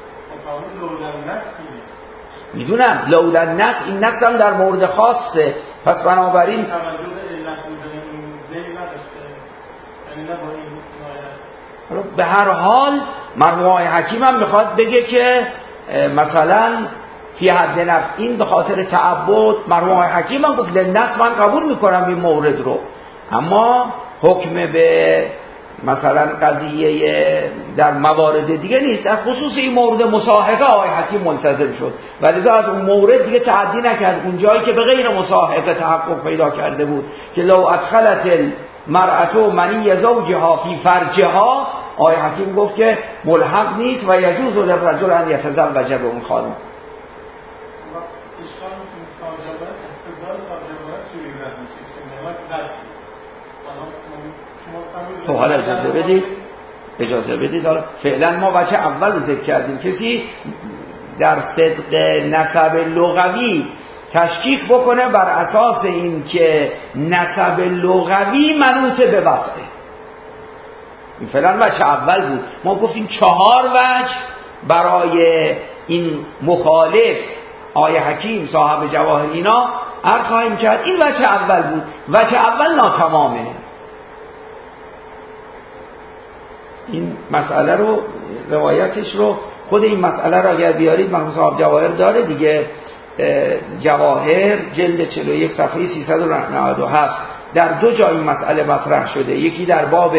میدونم لولا النقص، این نقص هم در مورد خاصه، پس بنابراین به هر حال مرحوم آقای حکیم هم میخواد بگه که مثلا فی حد نفس این به خاطر تعبد. مرحوم آقای حکیم هم گفت لنفس من قبول میکنم این مورد رو، اما حکم به مثلا قضیه در موارد دیگه نیست. از خصوص این مورد مصاحبه آقای حکیم ملتزم شد و لذا از اون مورد دیگه تعدی نکرد. اون جایی که به غیر مصاحبه تحقق پیدا کرده بود که لو ادخلت المرأة منی زوجها فی فرجها، آقای حکیم گفت که ملحق نیست و یجوز للرجل ان یتزوج به اون خانم. تو حالا اجازه بدید اجازه بدید حالا فعلا ما بچه اول رو ذکر کردیم. کسی در صدق نسب لغوی تشکیک بکنه بر اساس این که نسب لغوی منوط به وضعه، این فعلا بچه اول بود. ما گفتیم چهار وجه برای این مخالف آیه حکیم صاحب جواهر اینا عرض خواهیم کرد. این وجه اول بود، وجه اول ناتمامه. این مسئله رو روایتش رو خود این مسئله رو اگر بیارید مرحوم صاحب جواهر داره دیگه، جواهر جلد چهل و یک صفحه سیصد و نود و هفت در دو جا این مسئله مطرح شده. یکی در باب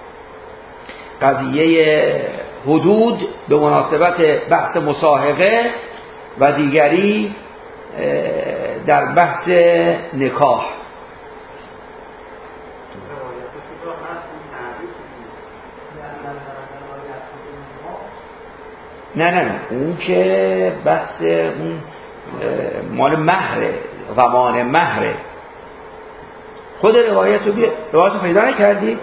قضیه حدود به مناسبت بحث مصاحبه و دیگری در بحث نکاح. نه نه نه اون که بحث اون مال مهره، ضمان مهره. خود روایت رو بیا روایت رو پیدا نکردی؟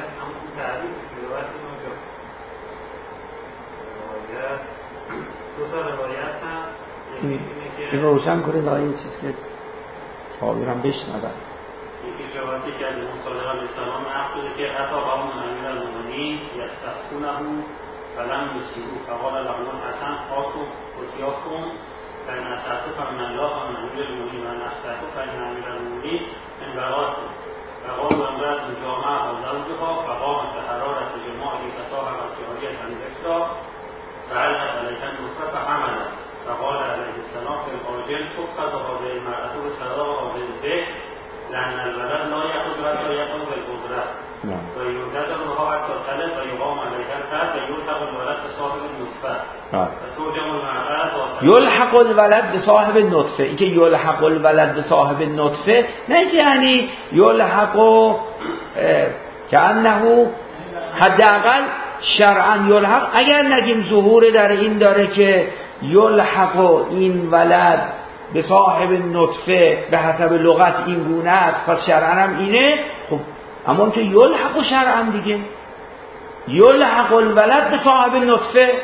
این رو روشن کنید آیه چیز که حاضرم بشنون. یکی روایتی که از مصالح علیه السلام عقد شده که اتا قوم امیر المؤمنین یستفتونه فلم یصیبوا فقال لهم الحسن هاتوا فتیاکم فان اصبتم فمن الله ومن امیر المؤمنین وان اخطأتم فان امیر المؤمنین من براءتکم فقالوا امرأة جامعها زوجها فقامت بحرارة جماعه فصاحبت جارية ذكرى فعلقت عليها النطفة فحملت فقال عليه السلام في العاجل تؤخذ هذه المرأة بصداق هذه البيت لأن الولد لا يخرج حتى يكون بالقدرة وينتظر لها حتى تلد ويقام عليها الحد ويلحق الولد بصاحب النطفة فترجم المرأة یلحق الولد به صاحب النطفه. این که یلحق الولد به صاحب النطفه نه یعنی یلحق که انه حداقل شرعا یلحق. اگر نگیم ظهور در این داره که یلحق این ولد به صاحب نطفه به حسب لغت این گونه است پس شرعا هم اینه. خب اما که یلحق شرعا دیگه یلحق الولد به صاحب نطفه.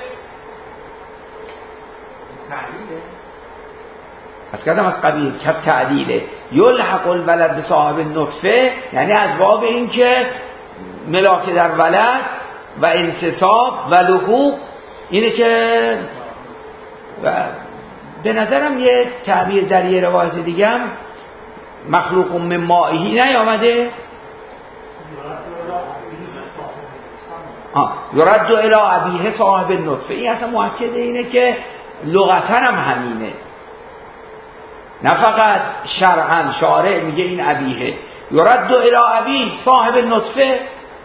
از کردم از قبیل کب تعدیله. یلحق الولد به صاحب نطفه یعنی از باب این که ملاک در ولد و انتصاب و لحوق اینه که و به نظرم یه تعبیر در یه روایت دیگه هم مخلوق من مائهی نیامده یرد الی ابیه صاحب نطفه. این اصلا مؤکد اینه که لغتا هم همینه، نه فقط شرعا. شارع میگه این ابیه یرد الی ابی صاحب نطفه،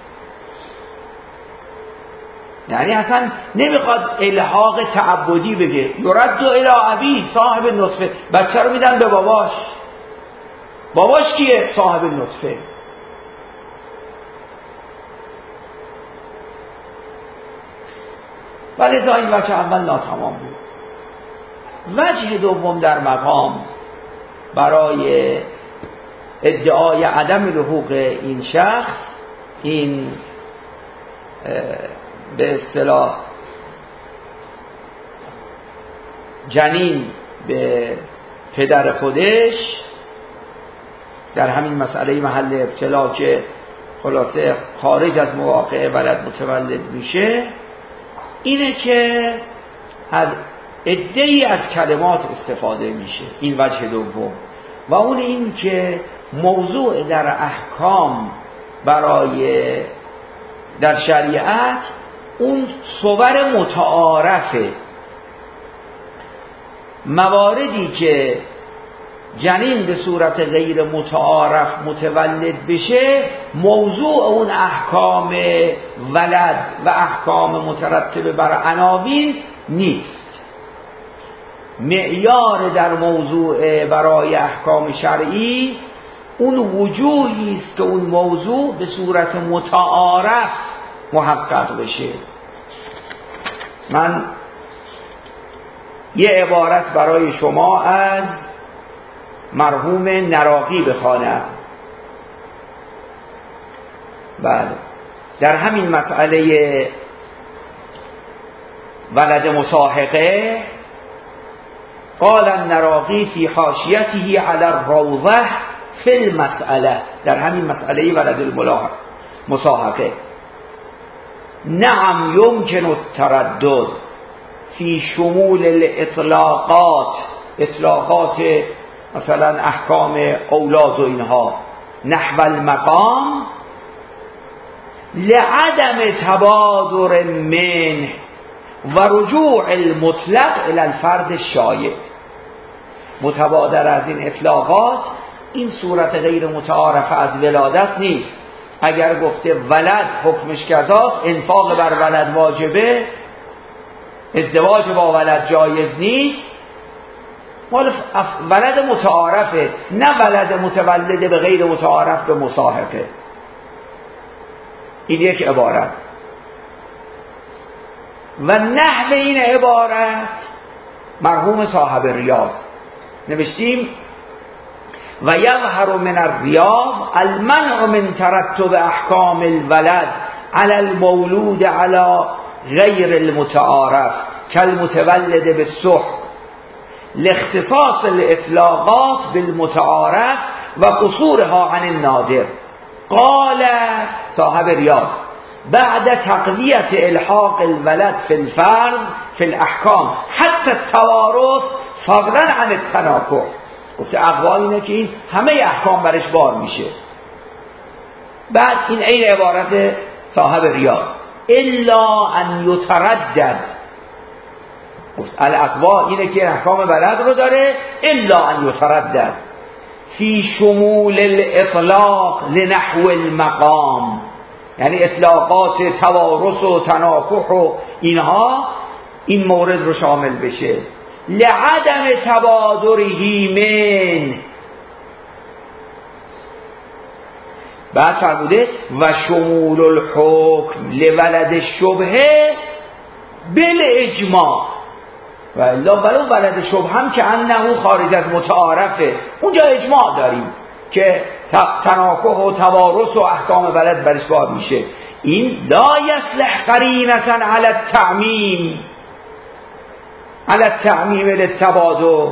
یعنی اصلا نمیخواد الحاق تعبدی بگه. یرد الی ابی صاحب نطفه، بچه رو میدن به باباش. باباش کیه؟ صاحب نطفه. ولی دا این وجه اول ناتمام بود. وجه دوم در مقام برای ادعای عدم لحوق این شخص، این به اصطلاح جنین به پدر خودش در همین مسئله محل ابتلا که خلاصه خارج از مواقع ولد متولد میشه، اینه که از عده‌ای از کلمات استفاده میشه. این وجه دوم. و اون این که موضوع در احکام برای در شریعت اون صور متعارفه. مواردی که جنین به صورت غیر متعارف متولد بشه، موضوع اون احکام ولد و احکام مترتبه بر عناوین نیست. معیار در موضوع برای احکام شرعی اون وجوهی است که اون موضوع به صورت متعارف محقق بشه. من یه عبارت برای شما از مرحوم نراقی بخوانم. بله، در همین مسئله ولد مصاحقه قال النراقی فی حاشیته علی الروضه فی المسئله، در همین مسئله ولد المصاحقه: نعم یمکن التردد فی شمول الاطلاقات، اطلاقات مثلا احکام اولاد و اینها، نحو المقام لعدم تبادر منه و رجوع المطلق الی الفرد الشایع. متبادر از این اطلاقات این صورت غیر متعارفه از ولادت نیست. اگر گفته ولد حکمش کذاست، انفاق بر ولد واجبه، ازدواج با ولد جایز نیست، مال ولد متعارفه، نه ولد متولده به غیر متعارف به مصاحبه. این یک عبارت. و نحو این عبارت مرحوم صاحب ریاض نوشتیم: و یظهر من الریاض المنع من ترتب احکام الولد علی المولود علی غیر المتعارف کالمتولد بالسحر لاختصاص الاطلاقات بالمتعارف و قصورها عن النادر. قال صاحب ریاض: بعد تقویت الحاق الولد فی الفرض فی الاحکام حتی التوارث فضلا عن التناکح. گفته اقوال اینه که این همه احکام برش بار میشه. بعد این این عبارت صاحب ریاض: الا ان یتردد. گفت الاقوال اینه که احکام ولد رو داره، الا ان یتردد فی شمول الاطلاق لنحو المقام، یعنی اطلاقات توارث و تناکح و اینها این مورد رو شامل بشه. لعدم تبادره من. بعد فرموده: و شمول الحکم لولد الشبهه بالاجماع. و الا ولو ولد شبه هم که انه خارج از متعارفه، اونجا اجماع داریم که تناکح و توارث و احکام ولد برش بار میشه. این لا یصلح قرینة علی التعمیم علی التعمیم للتبادل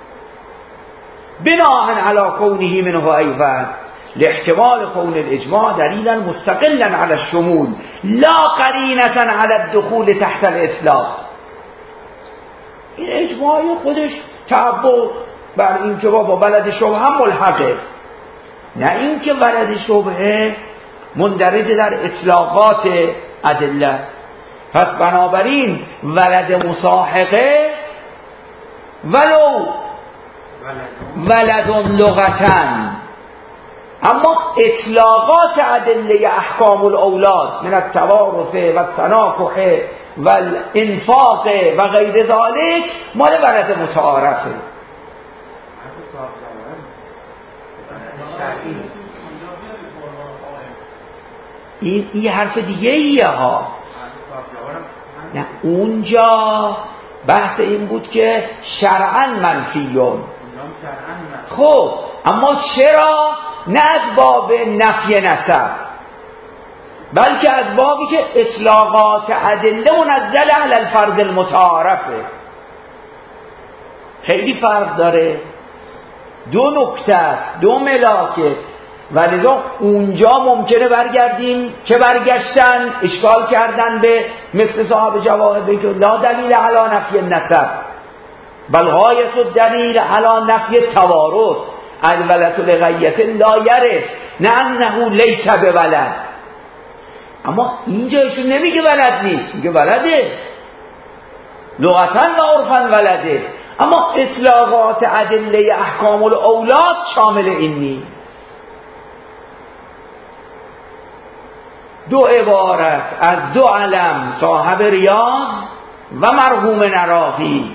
بناء علی کونه منه ایضا لاحتمال کون الاجماع دلیلا مستقلا علی الشمول لا قرینة علی الدخول تحت الاطلاق. این اجماع خودش تعبد بر این که با بلد شبهه هم ملحقه، نه این که بلد شبهه مندرج در اطلاقات ادله. پس بنابراین ولد مصاحقه ولو ولد لغتن، اما اطلاقات ادله احکام الاولاد من التوارث و التناکح و الانفاق و غیر ذالک مال ولد متعارفه. این این حرف دیگه ایه ها. نه اونجا بحث این بود که شرعاً منفیون. خب اما چرا؟ نه از باب نفی نسب، بلکه از بابی که اطلاقات ادله منزل علی الفرد المتعارفه. خیلی فرق داره، دو نکته، دو ملاکه. ولذا اونجا ممکنه برگردیم که برگشتن اشکال کردن به مثل صاحب جواهر بگه لا دلیل علی نفی النسب بل غایت الدلیل علی نفی التوارث الولد لغیت لا یرث نه انه لیس بولد. اما اینجا ایشون نمیگه ولد نیست، میگه ولده، لغتا و عرفا ولده، اما اطلاقات ادله احکام الاولاد شامل این نیست. دو عبارت از دو علم صاحب ریاض و مرحوم نراقی.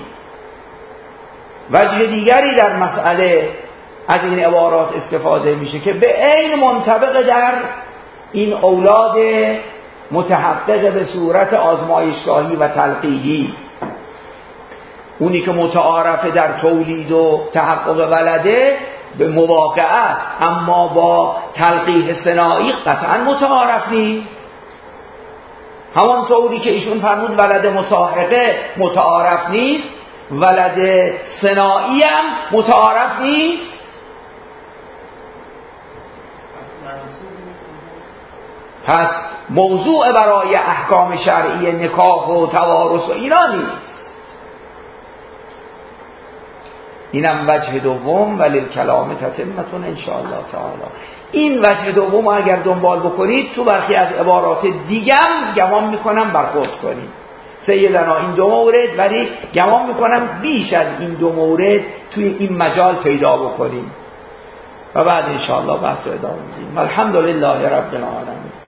وجه دیگری در مسئله از این عبارات استفاده میشه که به عین منطبق در این اولاد متحقق به صورت آزمایشگاهی و تلقیحی. اونی که متعارفه در تولید و تحقق ولده به مواقعت، اما با تلقیح صناعی قطعا متعارف نیست. همان طوری که ایشون فرمود ولد مصاحقه متعارف نیست، ولد صناعی هم متعارف نیست. پس موضوع برای احکام شرعی نکاح و توارث و اینا نیست. اینم وجه دوم وللکلام تتمتون ان شاء الله تعالی. این وجه دوم اگر دنبال بکنید تو برخی از عبارات دیگه هم گمان میکنم برخورد کنید. سیدنا این دو مورد، ولی گمان میکنم بیش از این دو مورد توی این مجال پیدا بکنید و بعد ان شاء الله بحث رو ادامه میدیم. الحمدلله رب العالمین.